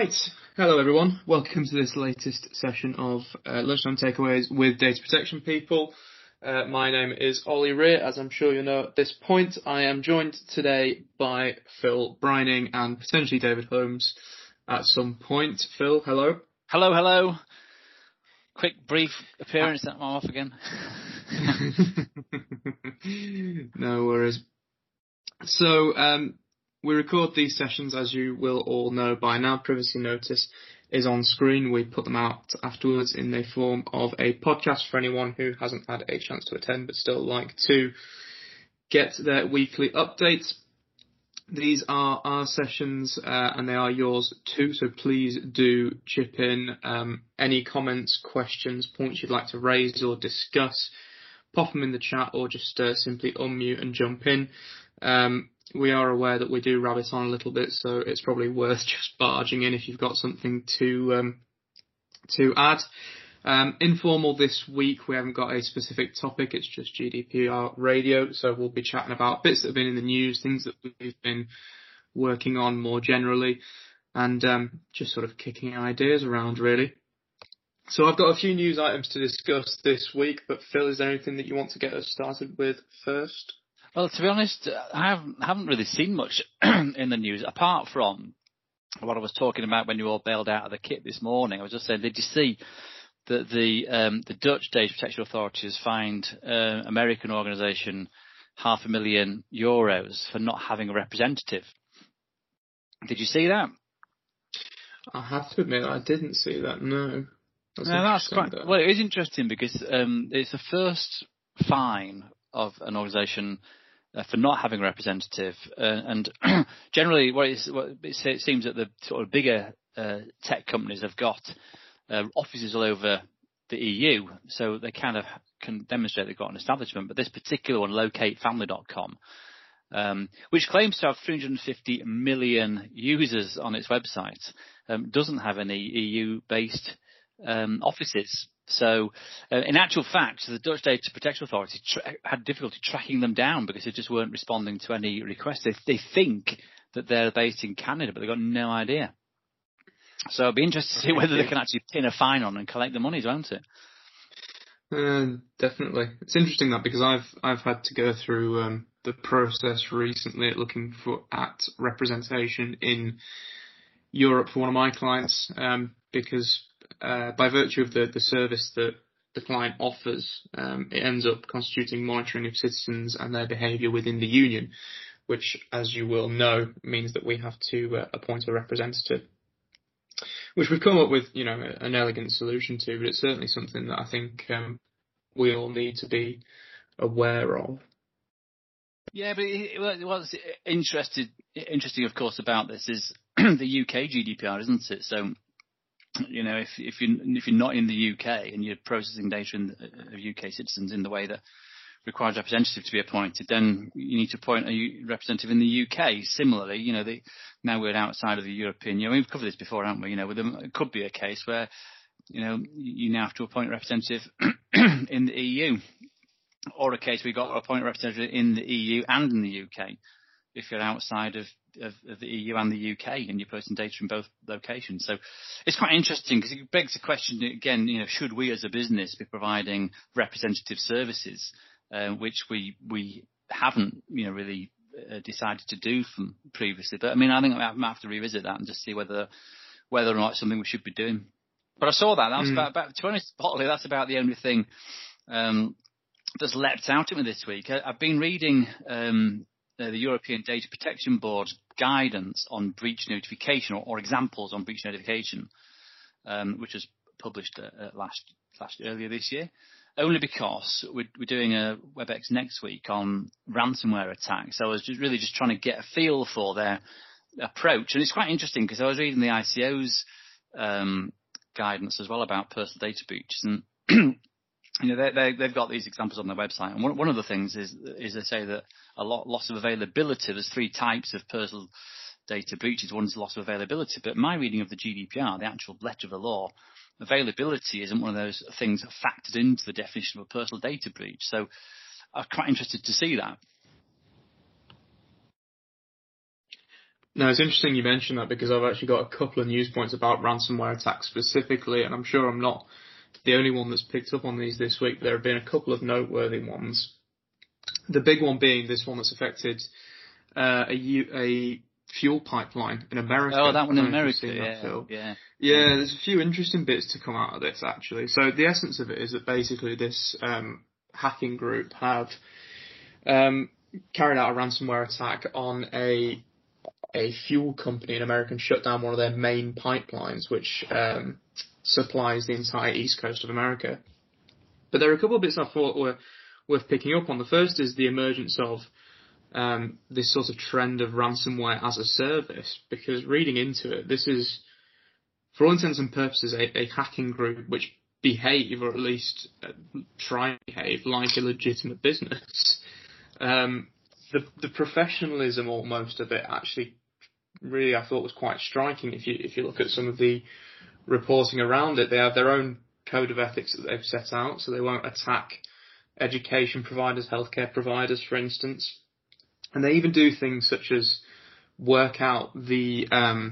Right, hello everyone. Welcome to this latest session of Lunchtime Takeaways with Data Protection People. My name is Ollie Rear, as I'm sure you know at this point. I am joined today by Phil Brining and potentially David Holmes at some point. Phil, hello. Hello. Quick, brief appearance, and I'm off again. No worries. So, we record these sessions, as you will all know by now. Privacy notice is on screen. We put them out afterwards in the form of a podcast for anyone who hasn't had a chance to attend but still like to get their weekly updates. These are our sessions and they are yours too, so please do chip in any comments, questions, points you'd like to raise or discuss. Pop them in the chat or just simply unmute and jump in. We are aware that we do rabbit on a little bit, so it's probably worth just barging in if you've got something to add. Informal this week, we haven't got a specific topic, it's just GDPR radio, so we'll be chatting about bits that have been in the news, things that we've been working on more generally, and just sort of kicking ideas around really. So I've got a few news items to discuss this week, but Phil, is there anything that you want to get us started with first? Well, to be honest, I haven't really seen much in the news, apart from what I was talking about when you all bailed out of the kit this morning. I was just saying, did you see that the Dutch Data Protection Authority has fined American organisation €500,000 for not having a representative? Did you see that? I have to admit, I didn't see that, no. That's quite, well, it is interesting because it's the first fine of an organisation for not having a representative, and generally, it seems that the sort of bigger tech companies have got offices all over the EU, so they kind of can demonstrate they've got an establishment. But this particular one, LocateFamily.com, which claims to have 350 million users on its website, doesn't have any EU-based offices. So, in actual fact, the Dutch Data Protection Authority had difficulty tracking them down because they just weren't responding to any requests. They think that they're based in Canada, but they've got no idea. So it'll be interesting to see whether they can actually pin a fine on and collect the monies, won't it? Definitely. It's interesting that because I've had to go through the process recently at looking at representation in Europe for one of my clients, because by virtue of the service that the client offers, it ends up constituting monitoring of citizens and their behaviour within the union, which, as you will know, means that we have to appoint a representative, which we've come up with, an elegant solution to, but it's certainly something that I think we all need to be aware of. Yeah, but what's interesting, of course, about this is the UK GDPR, isn't it? So, if you're not in the UK and you're processing data of UK citizens in the way that requires a representative to be appointed, then you need to appoint a representative in the UK. Similarly, now we're outside of the European Union. We've covered this before, haven't we? It could be a case where, you now have to appoint a representative in the EU, or a case we've got to appoint a representative in the EU and in the UK if you're outside of the EU and the UK and you're posting data in both locations. So it's quite interesting because it begs the question again, should we as a business be providing representative services, which we haven't, really decided to do from previously. But I think I might have to revisit that and just see whether or not it's something we should be doing. But I saw that. That was about, to be honest, partly that's about the only thing that's leapt out at me this week. I've been reading the European Data Protection Board's guidance on breach notification or examples on breach notification, which was published earlier this year. Only because we're doing a WebEx next week on ransomware attacks. So I was just trying to get a feel for their approach. And it's quite interesting because I was reading the ICO's guidance as well about personal data breaches. And they've got these examples on their website. And one of the things is they say that loss of availability. There's three types of personal data breaches. One is loss of availability. But my reading of the GDPR, the actual letter of the law, availability isn't one of those things factored into the definition of a personal data breach. So I'm quite interested to see that. No, it's interesting you mentioned that because I've actually got a couple of news points about ransomware attacks specifically, and I'm sure I'm not the only one that's picked up on these this week. There have been a couple of noteworthy ones. The big one being this one that's affected a fuel pipeline in America. Oh, that one in America, yeah. Yeah, there's a few interesting bits to come out of this, actually. So the essence of it is that basically this hacking group have carried out a ransomware attack on a fuel company in America and shut down one of their main pipelines, which supplies the entire east coast of America. But there are a couple of bits I thought were worth picking up on. The first is the emergence of this sort of trend of ransomware as a service, because reading into it, this is, for all intents and purposes, a hacking group which behave, or at least try and behave, like a legitimate business. The professionalism almost of it actually really I thought was quite striking. If you look at some of the reporting around it, they have their own code of ethics that they've set out, so they won't attack education providers, healthcare providers, for instance. And they even do things such as work out the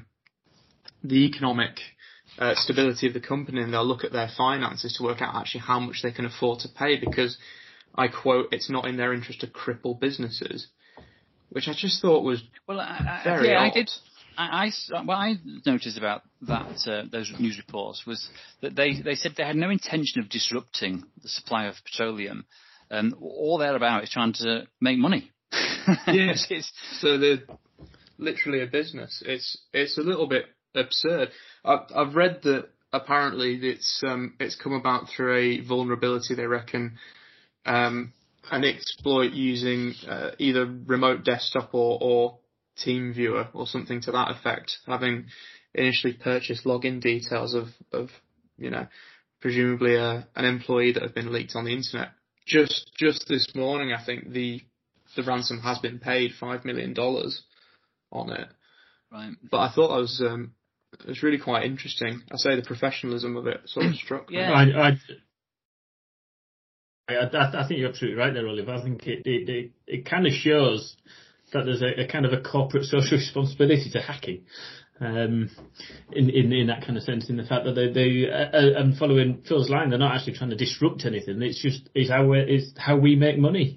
economic stability of the company, and they'll look at their finances to work out actually how much they can afford to pay, because, I quote, it's not in their interest to cripple businesses, which I just thought was very odd. What I noticed about that those news reports was that they said they had no intention of disrupting the supply of petroleum, and all they're about is trying to make money. Yes, so they're literally a business. It's a little bit absurd. I've read that apparently it's come about through a vulnerability, they reckon, an exploit using either remote desktop or TeamViewer or something to that effect, having initially purchased login details of presumably an employee that had been leaked on the internet. Just this morning, I think the ransom has been paid $5 million on it. Right. But I thought it was really quite interesting. I say the professionalism of it sort of struck me. Yeah. I think you're absolutely right there, Oliver. I think it kind of shows that there's a kind of a corporate social responsibility to hacking, in that kind of sense, in the fact that they and following Phil's line, they're not actually trying to disrupt anything. It's how we make money.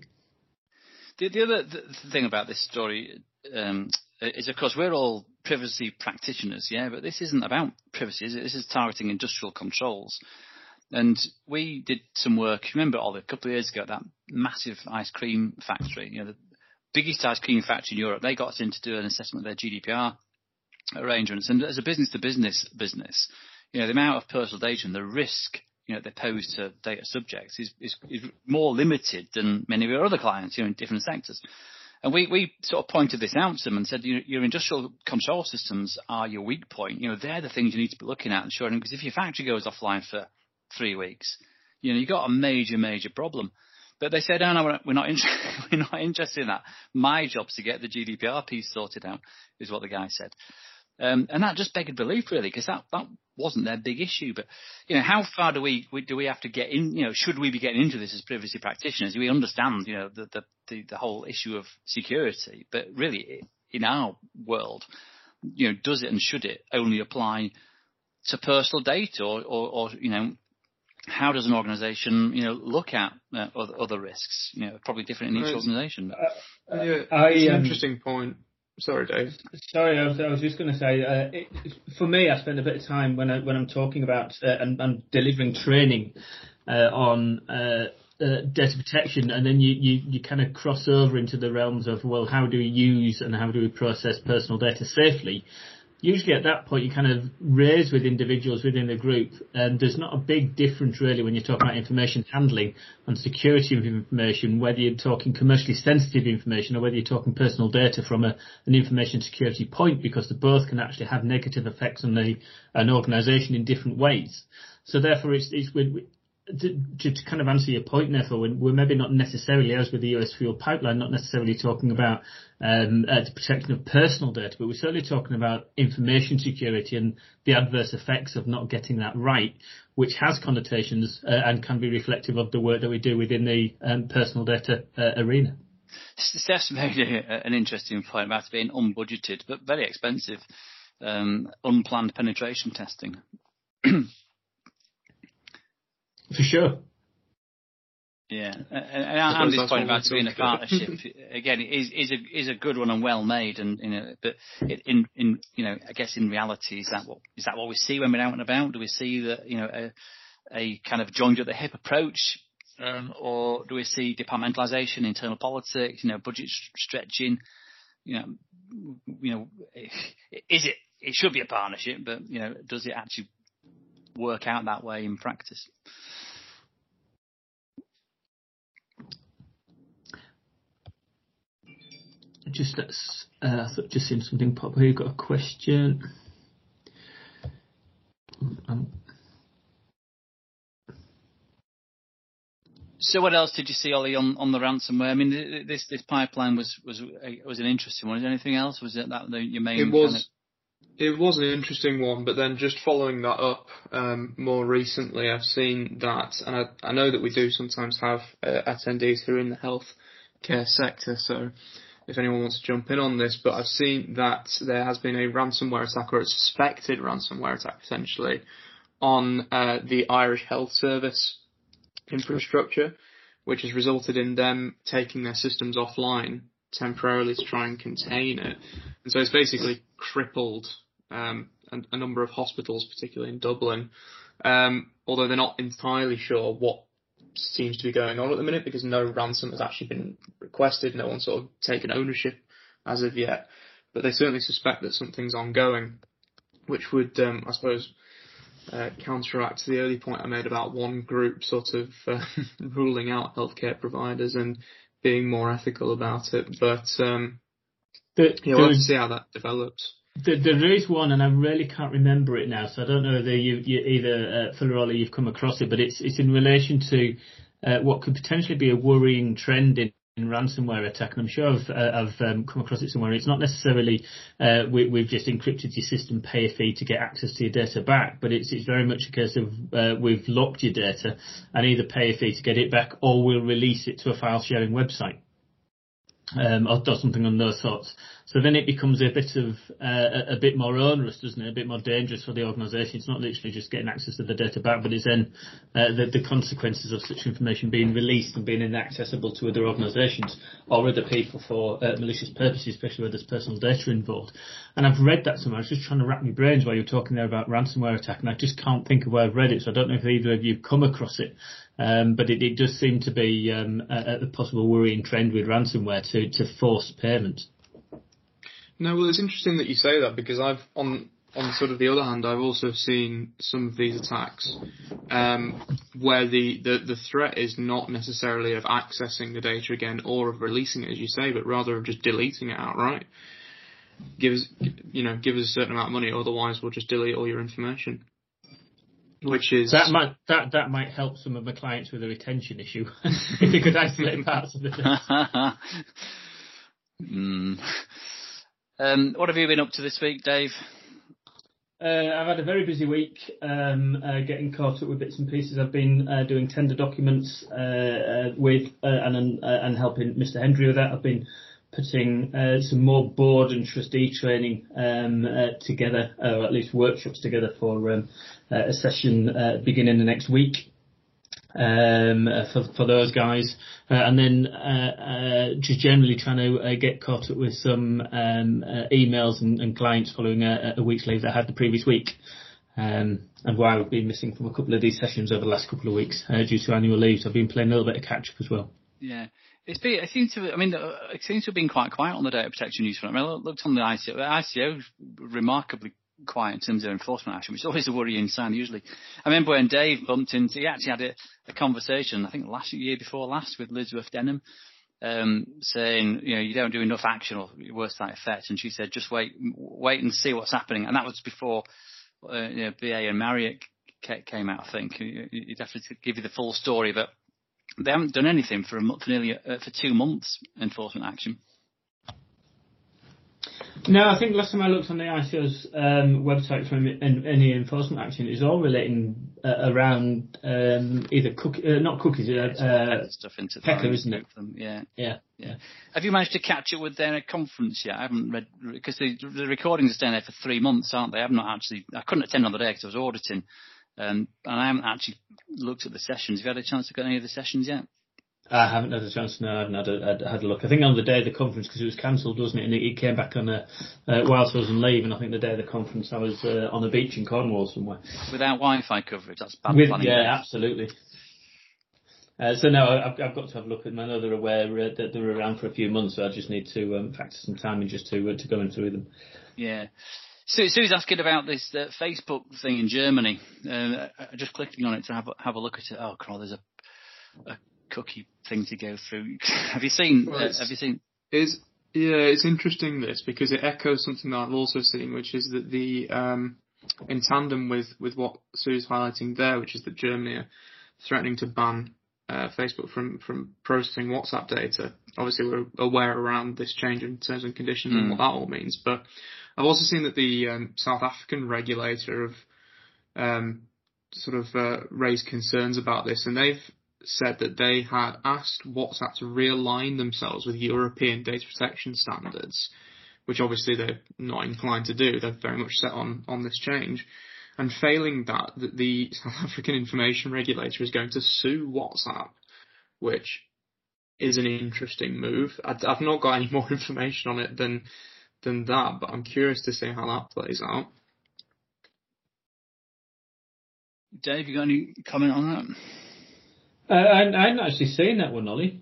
The other thing about this story is, of course, we're all privacy practitioners, but this isn't about privacy, is it? This is targeting industrial controls. And we did some work, remember, Ollie, a couple of years ago, that massive ice cream factory, the biggest ice cream factory in Europe. They got us in to do an assessment of their GDPR arrangements. And as a business, the amount of personal data and the risk, they pose to data subjects is more limited than many of our other clients, in different sectors. And we sort of pointed this out to them and said, your industrial control systems are your weak point. They're the things you need to be looking at and ensuring, because if your factory goes offline for 3 weeks, you've got a major problem. But they said, no, we're not interested in that. My job's to get the GDPR piece sorted out, is what the guy said. And that just begged belief, really, because that wasn't their big issue. But, how far do we have to get in? Should we be getting into this as privacy practitioners? We understand, the whole issue of security. But really, in our world, does it and should it only apply to personal data, or how does an organisation, look at other risks? Probably different in each organisation. It's an interesting point. Sorry, Dave. Sorry, I was just going to say, for me, I spend a bit of time when I'm talking about and delivering training on data protection, and then you kind of cross over into the realms of, well, how do we use and how do we process personal data safely? Usually at that point you kind of raise with individuals within the group, and there's not a big difference really when you're talking about information handling and security of information, whether you're talking commercially sensitive information or whether you're talking personal data from an information security point, because they both can actually have negative effects on an organisation in different ways. So therefore to kind of answer your point, therefore, we're maybe not necessarily, as with the US fuel pipeline, not necessarily talking about the protection of personal data, but we're certainly talking about information security and the adverse effects of not getting that right, which has connotations and can be reflective of the work that we do within the personal data arena. Steph's made an interesting point about it being unbudgeted but very expensive, unplanned penetration testing. For sure. Yeah, and Andy's point about it being a partnership again is a good one and well made, and but in I guess in reality is that what we see when we're out and about? Do we see that a kind of joined at the hip approach, or do we see departmentalisation, internal politics, budget stretching? Is it? It should be a partnership, but does it actually work out that way in practice? Just seen something pop here. You've got a question. So what else did you see, Ollie, on the ransomware? I mean, this pipeline was an interesting one. Is there anything else? Was it that your main? It was an interesting one, but then just following that up, more recently, I've seen that, and I know that we do sometimes have attendees who are in the healthcare sector, so if anyone wants to jump in on this, but I've seen that there has been a ransomware attack, or a suspected ransomware attack, essentially, on the Irish Health Service infrastructure, which has resulted in them taking their systems offline temporarily to try and contain it. And so it's basically crippled a number of hospitals, particularly in Dublin, although they're not entirely sure what seems to be going on at the minute, because no ransom has actually been requested. No one's sort of taken ownership as of yet, but they certainly suspect that something's ongoing, which would, I suppose, counteract the early point I made about one group sort of ruling out healthcare providers and being more ethical about it. But we'll have to see how that develops. There is one, and I really can't remember it now, so I don't know whether you either Phil or Ollie, you've come across it, but it's in relation to what could potentially be a worrying trend in ransomware attack, and I'm sure I've come across it somewhere. It's not necessarily we've just encrypted your system, pay a fee to get access to your data back, but it's very much a case of we've locked your data and either pay a fee to get it back, or we'll release it to a file sharing website. Or do something on those sorts. So then it becomes a bit more onerous, doesn't it? A bit more dangerous for the organisation. It's not literally just getting access to the data back, but it's then the consequences of such information being released and being inaccessible to other organisations or other people for malicious purposes, especially where there's personal data involved. And I've read that somewhere. I was just trying to wrap my brains while you were talking there about ransomware attack, and I just can't think of where I've read it, so I don't know if either of you have come across it. But it does seem to be a possible worrying trend with ransomware to force payment. No, well, it's interesting that you say that, because I've, on sort of the other hand, I've also seen some of these attacks where the threat is not necessarily of accessing the data again or of releasing it, as you say, but rather of just deleting it outright. Give us a certain amount of money, otherwise we'll just delete all your information. Which is that might help some of my clients with a retention issue if they could isolate parts of the data. What have you been up to this week, Dave? I've had a very busy week, getting caught up with bits and pieces. I've been doing tender documents with and helping Mr. Hendry with that. I've been putting some more board and trustee training together, or at least workshops together for a session beginning the next week for those guys, and then just generally trying to get caught up with some emails and clients following a week's leave that I had the previous week, and why I've been missing from a couple of these sessions over the last couple of weeks due to annual leave. So I've been playing a little bit of catch up as well. Yeah. It seems to have been quite quiet on the data protection news front. I looked on the ICO. The ICO remarkably quiet in terms of enforcement action, which is always a worrying sign usually. I remember when Dave bumped into, he actually had a conversation, I think year before last, with Elizabeth Denham, saying, you don't do enough action or worse to that effect. And she said, just wait and see what's happening. And that was before BA and Marriott came out, I think. You'd have to give you the full story, but they haven't done anything for 2 months enforcement action. No, I think last time I looked on the ICO's website for any enforcement action, it's all relating around either not cookies, stuff into Pekka, isn't it? Yeah. Have you managed to catch up with their conference yet? I haven't read, because the recordings are staying there for 3 months, aren't they? I couldn't attend on the day because I was auditing, and I haven't actually looked at the sessions. Have you had a chance to get any of the sessions yet? I haven't had a chance. No, I haven't had a look. I think on the day of the conference, because it was cancelled, wasn't it? And it came back on whilst I was on leave, and I think the day of the conference I was on the beach in Cornwall somewhere. Without Wi-Fi coverage, that's bad planning. Yeah, absolutely. So no, I've got to have a look at them. I know they're aware that they're around for a few months, so I just need to factor some time in just to go through them. Yeah. Sue's asking about this Facebook thing in Germany. Just clicking on it to have a look at it. Oh, God, there's a cookie thing to go through. Have you seen? It's interesting this, because it echoes something that I've also seen, which is that the in tandem with what Sue's highlighting there, which is that Germany are threatening to ban Facebook from processing WhatsApp data. Obviously, we're aware around this change in terms and conditions and what that all means. But I've also seen that the South African regulator have raised concerns about this, and they've said that they had asked WhatsApp to realign themselves with European data protection standards, which obviously they're not inclined to do. They're very much set on this change. And failing that, the South African information regulator is going to sue WhatsApp, which is an interesting move. I've not got any more information on it than that, but I'm curious to see how that plays out. Dave, you got any comment on that? I hadn't actually seen that one, Ollie.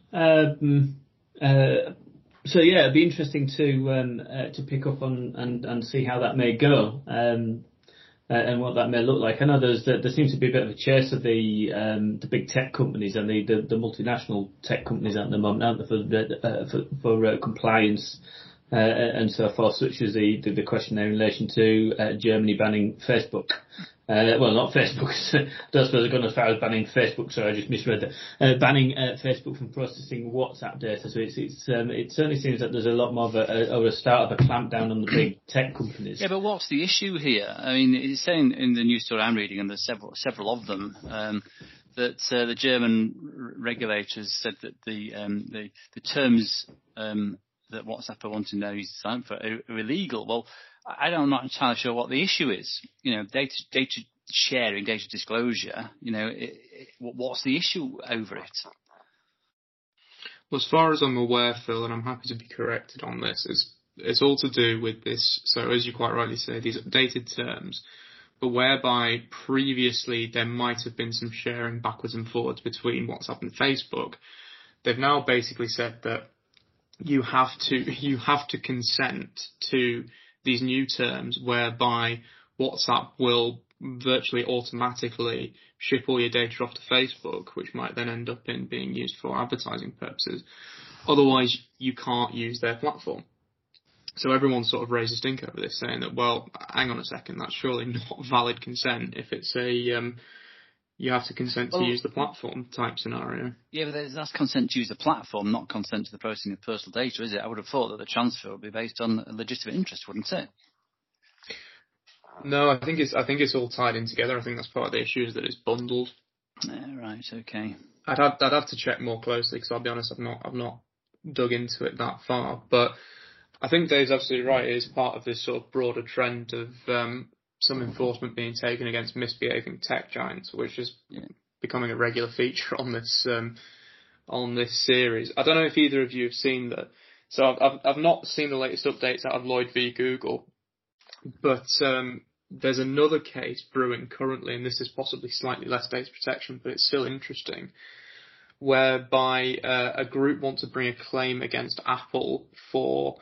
So yeah, it'd be interesting to pick up on and see how that may go, and what that may look like. I know there seems to be a bit of a chase of the big tech companies and the multinational tech companies at the moment, aren't there, for compliance and so forth, such as the question there in relation to Germany banning Facebook. Well, not Facebook. I don't suppose I've gone as far as banning Facebook, so I just misread that. Banning Facebook from processing WhatsApp data. So it certainly seems that there's a lot more of a start of a clampdown on the big tech companies. Yeah, but what's the issue here? I mean, it's saying in the news story I'm reading, and there's several of them, that the German regulators said that the terms that WhatsApp are wanting now is signed for are illegal. Well, I'm not entirely sure what the issue is. Data sharing, data disclosure. What's the issue over it? Well, as far as I'm aware, Phil, and I'm happy to be corrected on this, it's all to do with this. So, as you quite rightly say, these updated terms, but whereby previously there might have been some sharing backwards and forwards between WhatsApp and Facebook. They've now basically said that you have to consent to these new terms, whereby WhatsApp will virtually automatically ship all your data off to Facebook, which might then end up in being used for advertising purposes. Otherwise, you can't use their platform. So everyone sort of raised a stink over this, saying that, well, hang on a second, that's surely not valid consent if it's you have to consent to use the platform type scenario. Yeah, but that's consent to use the platform, not consent to the processing of personal data, is it? I would have thought that the transfer would be based on a legitimate interest, wouldn't it? No, I think it's all tied in together. I think that's part of the issue, is that it's bundled. Right. Okay. I'd have to check more closely, because I'll be honest, I've not dug into it that far. But I think Dave's absolutely right. It is part of this sort of broader trend of some enforcement being taken against misbehaving tech giants, which is becoming a regular feature on this series. I don't know if either of you have seen that. So I've not seen the latest updates out of Lloyd v Google, but there's another case brewing currently, and this is possibly slightly less data protection, but it's still interesting, whereby a group wants to bring a claim against Apple for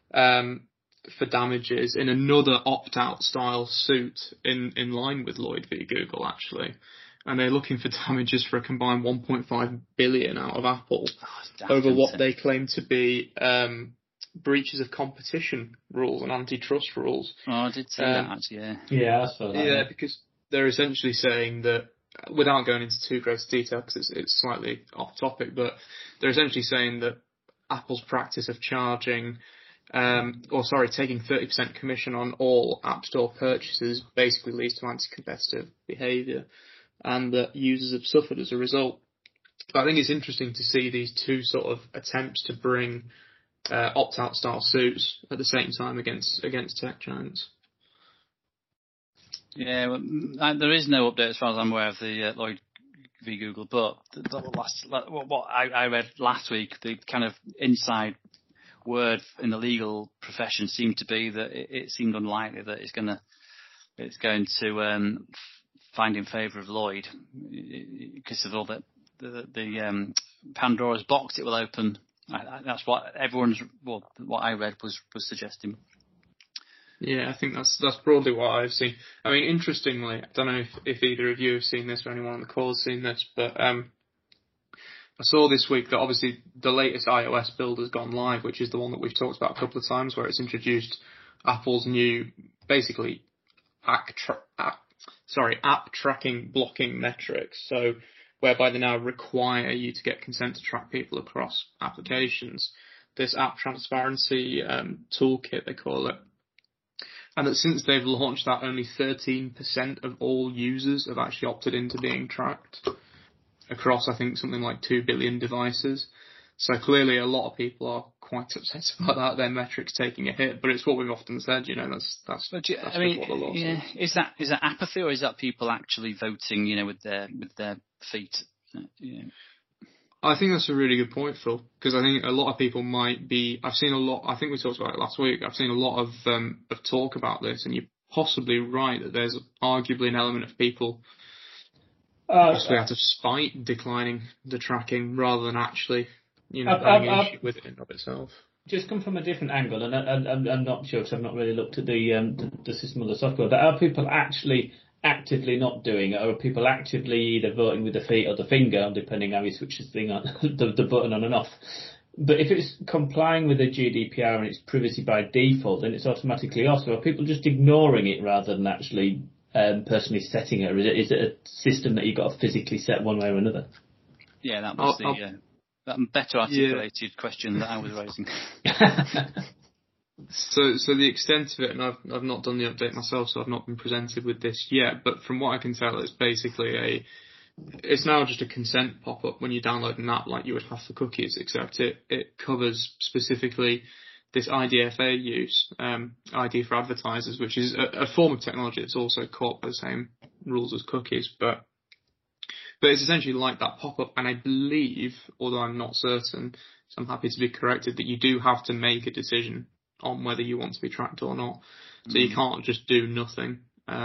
damages in another opt-out style suit in line with Lloyd v Google, actually. And they're looking for damages for a combined 1.5 billion out of Apple over what they claim to be breaches of competition rules and antitrust rules. Oh, I did see that, actually, Yeah, I saw that. Yeah, because they're essentially saying that, without going into too great detail, because it's slightly off topic, but they're essentially saying that Apple's practice of charging taking 30% commission on all App Store purchases basically leads to anti-competitive behaviour, and that users have suffered as a result. But I think it's interesting to see these two sort of attempts to bring opt-out style suits at the same time against tech giants. Yeah, well, there is no update as far as I'm aware of the Lloyd v Google, but what I read last week, the kind of inside word in the legal profession seemed to be that it seemed unlikely that it's going to find in favour of Lloyd because of all the Pandora's box it will open. That's what what I read was suggesting. Yeah, I think that's broadly what I've seen. I mean, interestingly, I don't know if either of you have seen this or anyone on the call has seen this, but I saw this week that obviously the latest iOS build has gone live, which is the one that we've talked about a couple of times, where it's introduced Apple's new, basically, app tracking blocking metrics. So, whereby they now require you to get consent to track people across applications. This app transparency toolkit, they call it. And that since they've launched that, only 13% of all users have actually opted into being tracked across, I think, something like 2 billion devices. So clearly a lot of people are quite upset about that, their metrics taking a hit. But it's what we've often said, that's what the law says. Is that apathy, or is that people actually voting, with their feet? I think that's a really good point, Phil, because I think a lot of people might be. I think we talked about it last week. I've seen a lot of talk about this, and you're possibly right that there's arguably an element of people possibly out of spite declining the tracking rather than actually, having an issue with it in and of itself. Just come from a different angle, and I'm not sure because I've not really looked at the system or the software. But are people actually actively not doing it, or are people actively either voting with the feet or the finger, depending how you switch the thing on, the button on and off? But if it's complying with the GDPR and it's privacy by default, then it's automatically off. So are people just ignoring it rather than actually personally setting it, or is it a system that you've got to physically set one way or another? Yeah, that was that better articulated question that I was raising. So the extent of it, and I've not done the update myself, so I've not been presented with this yet, but from what I can tell, it's basically it's now just a consent pop-up when you download an app like you would have for cookies, except it covers specifically this IDFA use, ID for advertisers, which is a form of technology that's also caught by the same rules as cookies, but it's essentially like that pop-up, and I believe, although I'm not certain, so I'm happy to be corrected, that you do have to make a decision on whether you want to be tracked or not. So you can't just do nothing.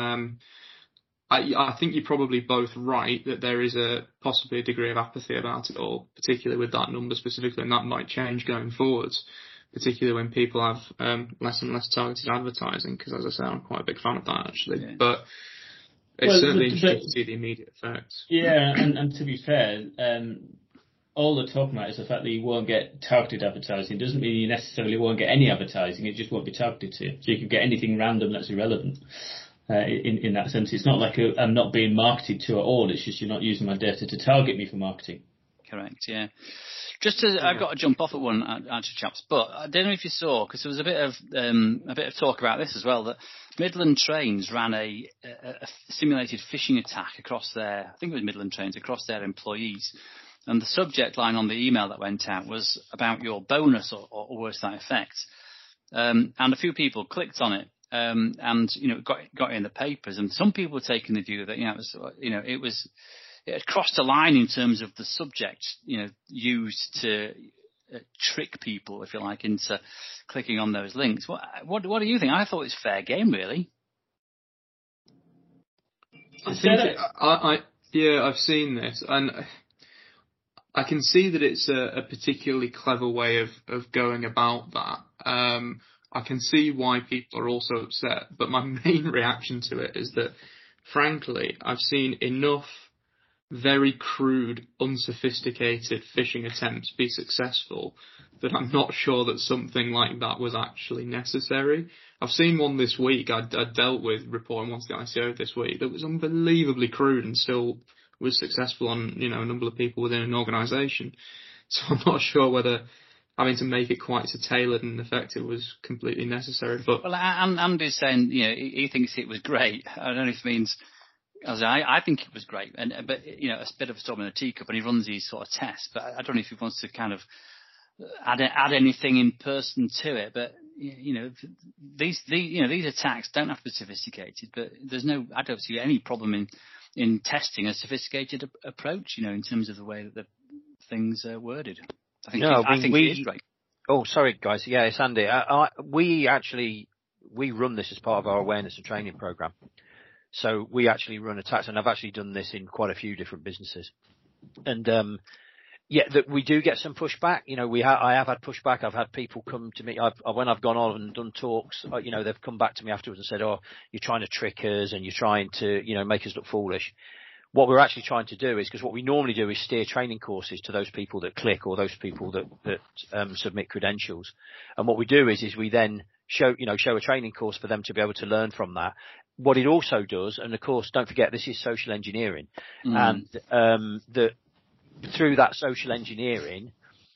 I think you're probably both right that there is possibly a degree of apathy about it all, particularly with that number specifically, and that might change going forwards, particularly when people have less and less targeted advertising, because as I say, I'm quite a big fan of that actually. Yeah. But it's certainly interesting to see the immediate effects. Yeah, and to be fair, all they're talking about is the fact that you won't get targeted advertising. It doesn't mean you necessarily won't get any advertising. It just won't be targeted to you. So you can get anything random that's irrelevant. In that sense, it's not like I'm not being marketed to at all. It's just you're not using my data to target me for marketing. Correct. Yeah. I've got to jump off at one, actually, chaps. But I don't know if you saw, because there was a bit of talk about this as well, that Midland Trains ran a simulated phishing attack across I think it was Midland Trains, across their employees. And the subject line on the email that went out was about your bonus or worse to that effect. And a few people clicked on it, and got in the papers. And some people were taking the view that it had crossed a line in terms of the subject, used to trick people, if you like, into clicking on those links. What do you think? I thought it was fair game, really. I've seen this, and I can see that it's a particularly clever way of going about that. I can see why people are also upset, but my main reaction to it is that, frankly, I've seen enough very crude, unsophisticated phishing attempts be successful that I'm not sure that something like that was actually necessary. I've seen one this week. I dealt with reporting one to the ICO this week that was unbelievably crude and still was successful on a number of people within an organisation. So I'm not sure whether having to make it quite so tailored and effective was completely necessary. But well, Andy's saying, he thinks it was great. I don't know if it means. I think it was great, but a bit of a storm in a teacup, and he runs these sort of tests. But I don't know if he wants to kind of add anything in person to it. But these attacks don't have to be sophisticated. But I don't see any problem in testing a sophisticated approach. In terms of the way that the things are worded. I think it is great. Oh, sorry, guys. Yeah, it's Andy. We run this as part of our awareness and training program. So we actually run attacks, and I've actually done this in quite a few different businesses. And that we do get some pushback. I have had pushback. I've had people come to me. When I've gone on and done talks, they've come back to me afterwards and said, "Oh, you're trying to trick us, and you're trying to, make us look foolish." What we're actually trying to do is, because what we normally do is steer training courses to those people that click or those people that submit credentials. And what we do is we then show a training course for them to be able to learn from that. What it also does, and of course, don't forget, this is social engineering, and that through that social engineering,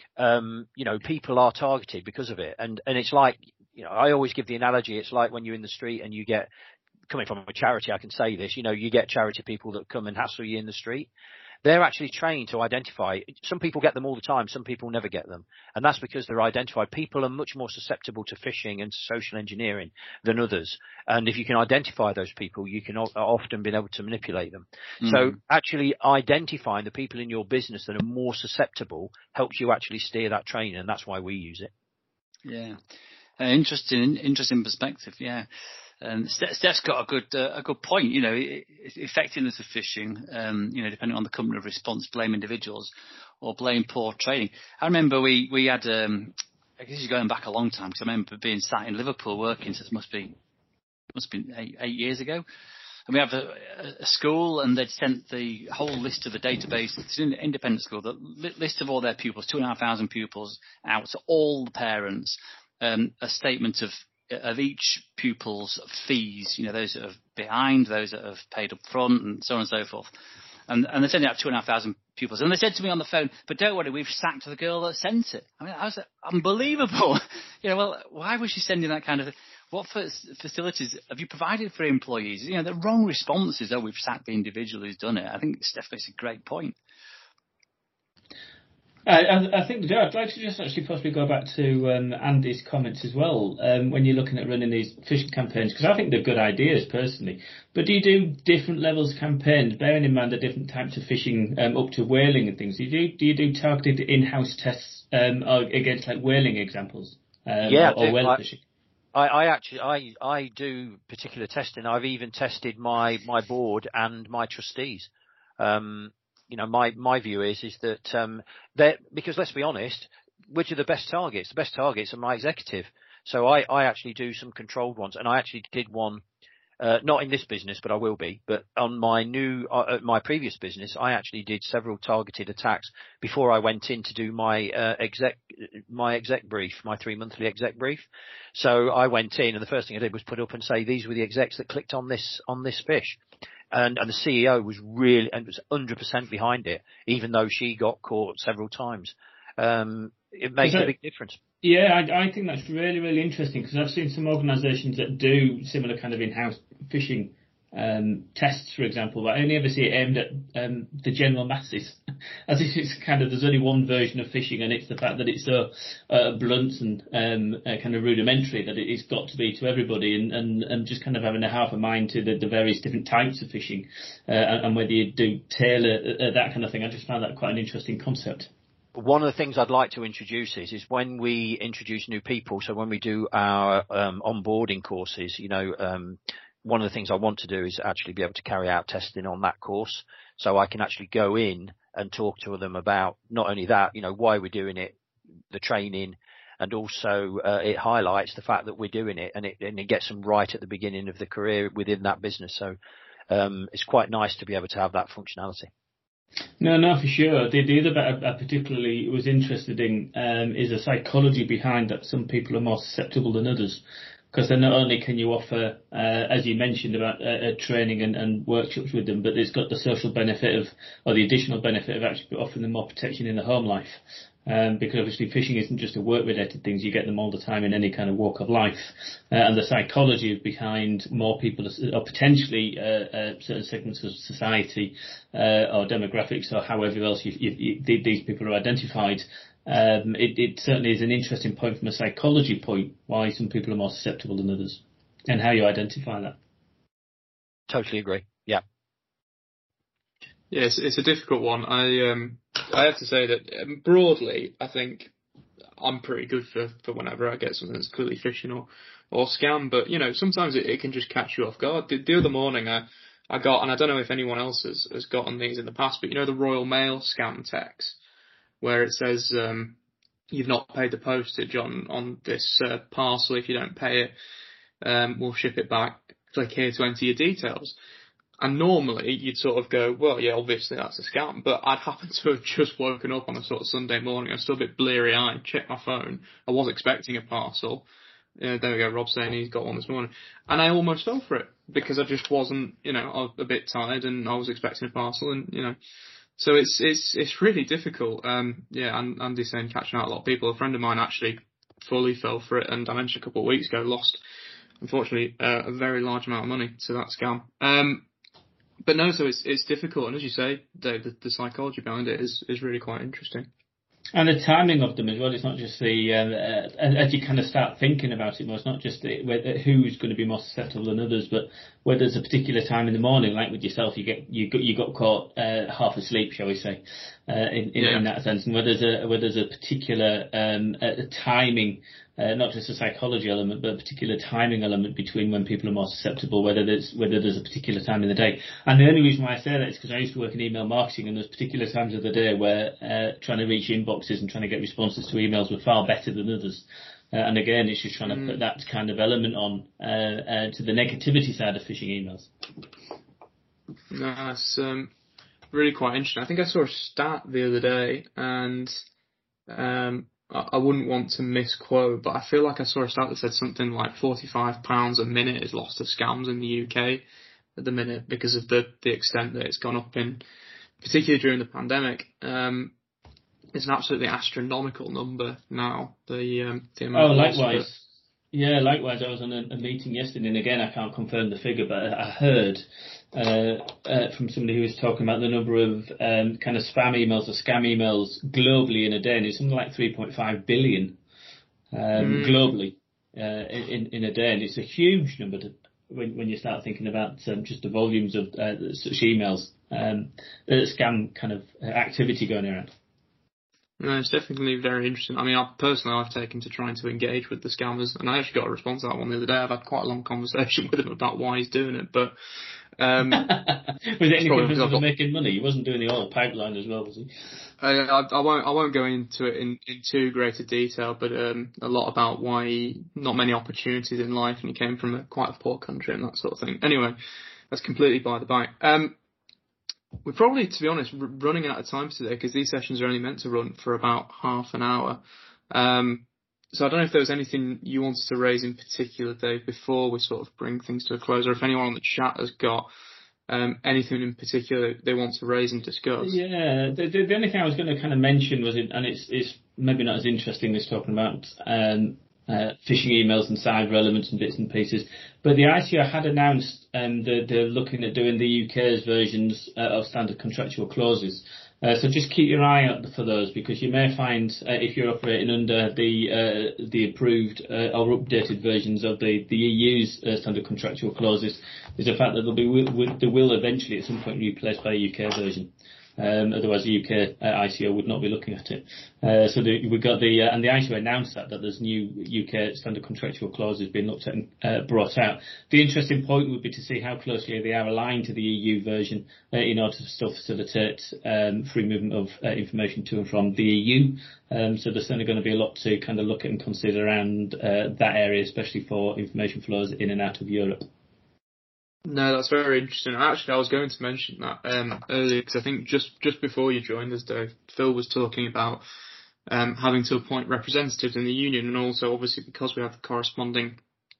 people are targeted because of it. And it's like, I always give the analogy. It's like when you're in the street and you get, coming from a charity, I can say this, you get charity people that come and hassle you in the street. They're actually trained to identify. Some people get them all the time. Some people never get them. And that's because they're identified. People are much more susceptible to phishing and social engineering than others. And if you can identify those people, you can often be able to manipulate them. So actually identifying the people in your business that are more susceptible helps you actually steer that training. And that's why we use it. Yeah. Interesting perspective. Yeah. Steph's got a good point. Effectiveness of phishing, depending on the company of response, blame individuals or blame poor training. I remember we had, I guess it's going back a long time, because I remember being sat in Liverpool working, so it must have been 8 years ago. And we have a school, and they'd sent the whole list of the database. It's an independent school, the list of all their pupils, 2,500 pupils, out to all the parents, a statement of each pupil's fees, those that are behind, those that have paid up front, and so on and so forth. And they sent it out to 2,500 pupils. And they said to me on the phone, "But don't worry, we've sacked the girl that sent it." I mean, I was like, unbelievable. Well, why was she sending that kind of? What facilities have you provided for employees? The wrong response is, "Oh, we've sacked the individual who's done it." I think Steph makes a great point. I think I'd like to just actually possibly go back to Andy's comments as well when you're looking at running these phishing campaigns, because I think they're good ideas personally. But do you do different levels of campaigns, bearing in mind the different types of phishing up to whaling and things? Do you do targeted in-house tests against like whaling examples or whale phishing? I do particular testing. I've even tested my board and my trustees. My view is that because let's be honest, which are the best targets? The best targets are my executive. So I actually do some controlled ones, and I actually did one, not in this business, but I will be. But on my previous business, I actually did several targeted attacks before I went in to do my exec brief, my 3-monthly exec brief. So I went in, and the first thing I did was put up and say, these were the execs that clicked on this fish. And the CEO was really, and was 100% behind it, even though she got caught several times. It makes a big difference. Yeah, I think that's really, really interesting, because I've seen some organisations that do similar kind of in-house phishing tests, for example, but I only ever see it aimed at the general masses. As if it's kind of, there's only one version of phishing, and it's the fact that it's so blunt and kind of rudimentary that it's got to be to everybody, and just kind of having a half a mind to the various different types of phishing, and whether you do tailor that kind of thing. I just found that quite an interesting concept. One of the things I'd like to introduce is when we introduce new people, so when we do our onboarding courses, one of the things I want to do is actually be able to carry out testing on that course, so I can actually go in and talk to them about not only that, why we're doing it, the training, and also it highlights the fact that we're doing it, and it gets them right at the beginning of the career within that business. So it's quite nice to be able to have that functionality. No, for sure. The other bit I particularly was interested in is the psychology behind that. Some people are more susceptible than others, because then not only can you offer, as you mentioned, about training and workshops with them, but it's got the social benefit of, or the additional benefit of actually offering them more protection in the home life. Because obviously phishing isn't just a work-related thing. You get them all the time in any kind of walk of life. And the psychology behind more people, or potentially certain segments of society or demographics, or however else these people are identified, it certainly is an interesting point from a psychology point, why some people are more susceptible than others, and how you identify that. Totally agree. Yeah. Yes, it's a difficult one. I have to say that broadly, I think I'm pretty good for whenever I get something that's clearly phishing or scam. But sometimes it can just catch you off guard. The other morning I got, and I don't know if anyone else has gotten these in the past, but the Royal Mail scam text where it says you've not paid the postage on this parcel. If you don't pay it, we'll ship it back. Click here to enter your details. And normally you'd sort of go, well, yeah, obviously that's a scam. But I'd happened to have just woken up on a sort of Sunday morning. I was still a bit bleary-eyed, checked my phone. I was expecting a parcel. There we go, Rob saying he's got one this morning. And I almost fell for it because I just wasn't, I was a bit tired and I was expecting a parcel and, so it's really difficult. And Andy's saying catching out a lot of people. A friend of mine actually fully fell for it, and I mentioned a couple of weeks ago, lost, unfortunately, a very large amount of money to that scam. But no, so it's difficult, and as you say, Dave, the psychology behind it is really quite interesting. And the timing of them as well. It's not just as you kind of start thinking about it more, it's not just who's going to be more susceptible than others, but whether there's a particular time in the morning, like with yourself, you got caught half asleep, shall we say, in that sense, and whether there's a particular timing. Not just a psychology element, but a particular timing element between when people are more susceptible, whether there's a particular time in the day. And the only reason why I say that is because I used to work in email marketing, and there's particular times of the day where trying to reach inboxes and trying to get responses to emails were far better than others. And again, it's just trying to put that kind of element on to the negativity side of phishing emails. No, that's really quite interesting. I think I saw a stat the other day, and I wouldn't want to misquote, but I feel like I saw a stat that said something like £45 a minute is lost to scams in the UK at the minute because of the extent that it's gone up in, particularly during the pandemic. It's an absolutely astronomical number now. The amount. Likewise. Yeah, likewise. I was on a meeting yesterday, and again, I can't confirm the figure, but I heard from somebody who was talking about the number of kind of spam emails or scam emails globally in a day, and it's something like 3.5 billion globally in a day, and it's a huge number when you start thinking about just the volumes of such emails, scam kind of activity going around. No, it's definitely very interesting. I mean, I've taken to trying to engage with the scammers, and I actually got a response to that one the other day. I've had quite a long conversation with him about why he's doing it, but was it anything because of making money? He wasn't doing the oil pipeline as well, was he? I won't go into it in too great a detail, but a lot about why not many opportunities in life, and he came from quite a poor country and that sort of thing. Anyway, that's completely by the by. We're probably, to be honest, running out of time today because these sessions are only meant to run for about half an hour. So I don't know if there was anything you wanted to raise in particular, Dave, before we sort of bring things to a close, or if anyone on the chat has got anything in particular they want to raise and discuss. Yeah, the only thing I was going to kind of mention was, and it's maybe not as interesting as talking about phishing emails and cyber elements and bits and pieces, but the ICO had announced they're looking at doing the UK's versions of standard contractual clauses. So just keep your eye out for those, because you may find if you're operating under the approved or updated versions of the EU's standard contractual clauses, is the fact that they will eventually at some point be replaced by a UK version. Otherwise the UK ICO would not be looking at it. So we've got and the ICO announced that there's new UK standard contractual clauses being looked at and brought out. The interesting point would be to see how closely they are aligned to the EU version in order to still facilitate free movement of information to and from the EU. So there's certainly going to be a lot to kind of look at and consider around that area, especially for information flows in and out of Europe. No, that's very interesting. Actually, I was going to mention that earlier, because I think just before you joined us, Dave, Phil was talking about having to appoint representatives in the union, and also obviously because we have the corresponding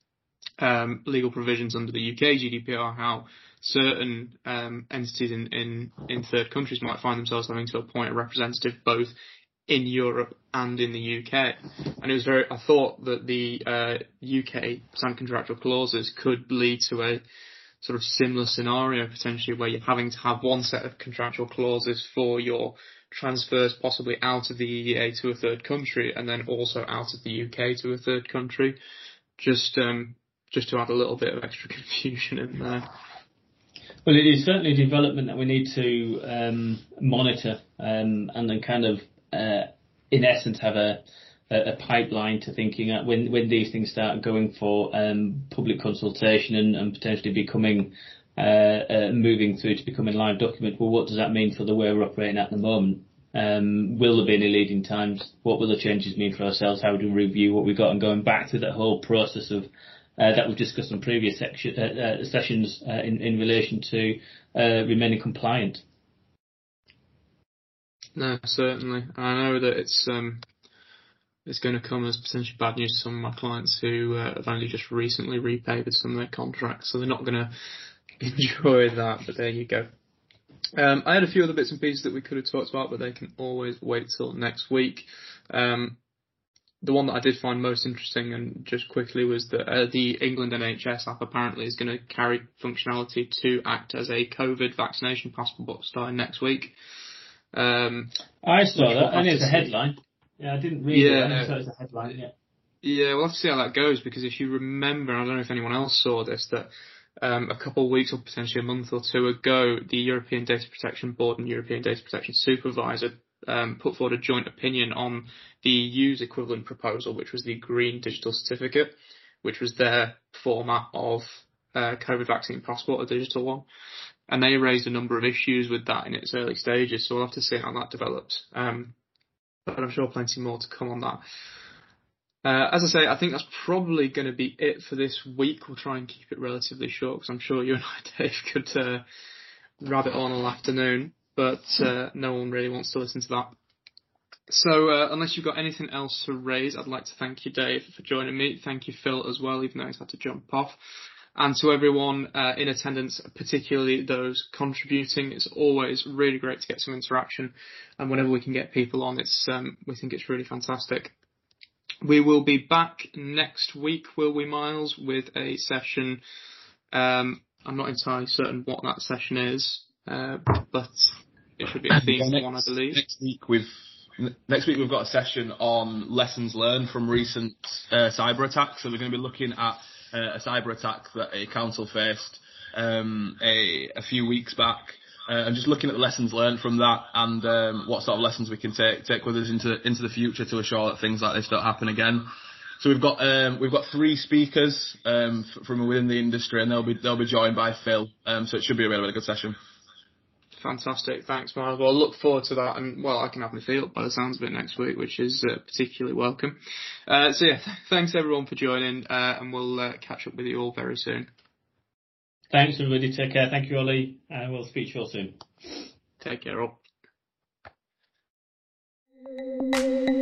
legal provisions under the UK GDPR, how certain entities in third countries might find themselves having to appoint a representative both in Europe and in the UK. And I thought that the UK standard contractual clauses could lead to a sort of similar scenario potentially, where you're having to have one set of contractual clauses for your transfers possibly out of the EEA to a third country, and then also out of the UK to a third country, just to add a little bit of extra confusion in there. Well, it is certainly a development that we need to monitor, and then kind of, in essence, have a pipeline to thinking at when these things start going for public consultation and potentially becoming moving through to becoming live document. Well, what does that mean for the way we're operating at the moment? Will there be any leading times? What will the changes mean for ourselves? How do we review what we've got? And going back to that whole process of that we've discussed in previous sessions in relation to remaining compliant. No, certainly. I know that it's going to come as potentially bad news to some of my clients who have only just recently repaid some of their contracts, so they're not going to enjoy that, but there you go. I had a few other bits and pieces that we could have talked about, but they can always wait till next week. The one that I did find most interesting, and just quickly, was that the England NHS app apparently is going to carry functionality to act as a COVID vaccination passport starting next week. I saw that, and it's a headline. Yeah, I didn't read it. I saw it as a headline. Yeah, we'll have to see how that goes, because if you remember, I don't know if anyone else saw this, that a couple of weeks or potentially a month or two ago, the European Data Protection Board and European Data Protection Supervisor put forward a joint opinion on the EU's equivalent proposal, which was the Green Digital Certificate, which was their format of COVID vaccine passport, a digital one. And they raised a number of issues with that in its early stages, so we'll have to see how that develops. But I'm sure plenty more to come on that. As I say, I think that's probably going to be it for this week. We'll try and keep it relatively short, because I'm sure you and I, Dave, could rabbit on all afternoon, but no one really wants to listen to that. So unless you've got anything else to raise, I'd like to thank you, Dave, for joining me. Thank you, Phil, as well, even though he's had to jump off. And to everyone in attendance, particularly those contributing, it's always really great to get some interaction. And whenever we can get people on, we think it's really fantastic. We will be back next week, will we, Miles, with a session. I'm not entirely certain what that session is, but it should be a themed one, I believe. Next week we've got a session on lessons learned from recent cyber attacks. So we're going to be looking at a cyber attack that a council faced a few weeks back, and just looking at the lessons learned from that, and what sort of lessons we can take with us into the future to assure that things like this don't happen again. So we've got 3 speakers from within the industry, and they'll be joined by Phil. So it should be a really good session. Fantastic, thanks, Miles. Well, I look forward to that, and I can have my field by the sounds of it next week, which is particularly welcome. So yeah, thanks everyone for joining, and we'll catch up with you all very soon. Thanks everybody, take care. Thank you, Ollie, and we'll speak to you all soon. Take care all.